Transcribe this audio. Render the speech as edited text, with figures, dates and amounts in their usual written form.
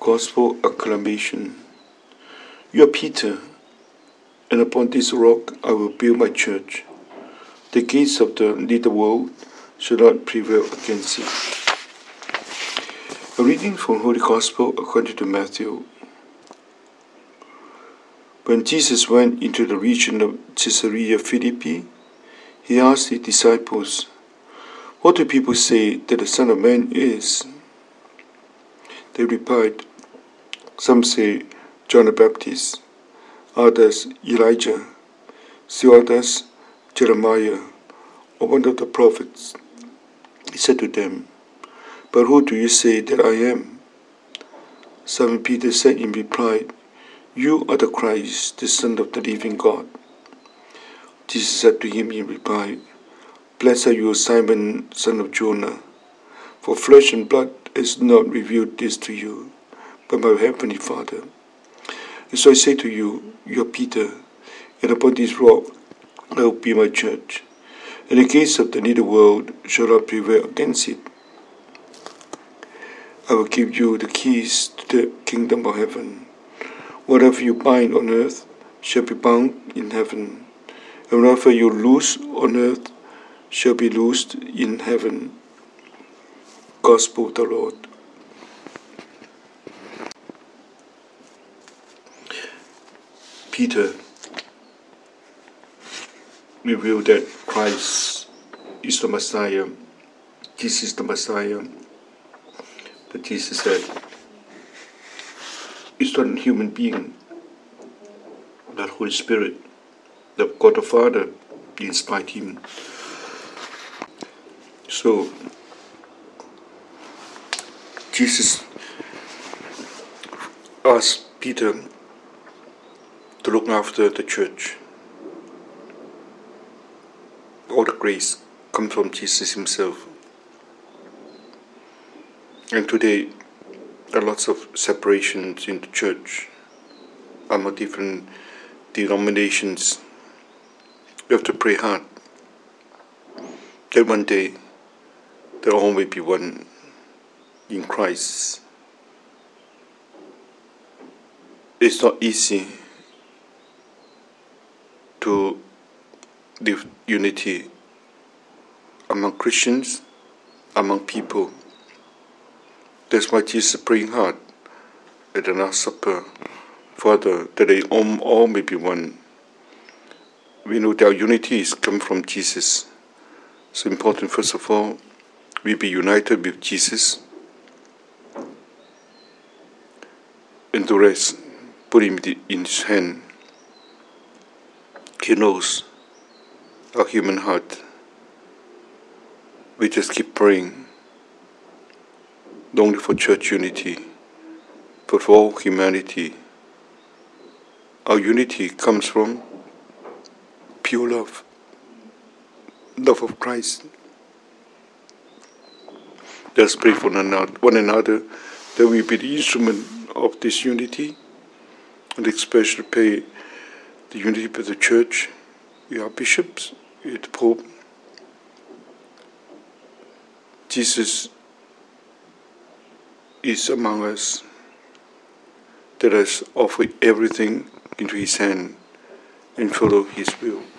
Gospel acclamation. You are Peter, and upon this rock I will build my church. The gates of the little world shall not prevail against it. A reading from Holy Gospel according to Matthew. When Jesus went into the region of Caesarea Philippi, he asked his disciples, "What do people say that the Son of Man is?" They replied, "Some say John the Baptist, others Elijah, still others Jeremiah, or one of the prophets." He said to them, "But who do you say that I am?" Simon Peter said in reply, "You are the Christ, the Son of the living God." Jesus said to him in reply, "Blessed are you, Simon, son of Jonah, for flesh and blood has not revealed this to you, but my heavenly Father. And so I say to you, you are Peter, and upon this rock I will build my church, and the gates of the little world shall not prevail against it. I will give you the keys to the kingdom of heaven. Whatever you bind on earth shall be bound in heaven, and whatever you loose on earth shall be loosed in heaven." Gospel of the Lord. Peter revealed that Christ is the Messiah. Jesus is the Messiah. But Jesus said, it's not a human being, but Holy Spirit, the God the Father, inspired him. So, Jesus asked Peter to look after the church. All the grace comes from Jesus himself. And today, there are lots of separations in the church among different denominations. We have to pray hard that one day there all may be one in Christ. It's not easy to live unity among Christians, among people. That's why Jesus is praying hard at the Last Supper, Father, that they all may be one. We know that our unity is come from Jesus. So important, first of all, we be united with Jesus, and the rest, put him in his hand. He knows our human heart. We just keep praying, not only for church unity, but for all humanity. Our unity comes from pure love, love of Christ. Let's pray for one another that we be the instrument of this unity, and especially pray the unity of the church, we are bishops, we are the Pope. Jesus is among us. Let us offer everything into his hand and follow his will.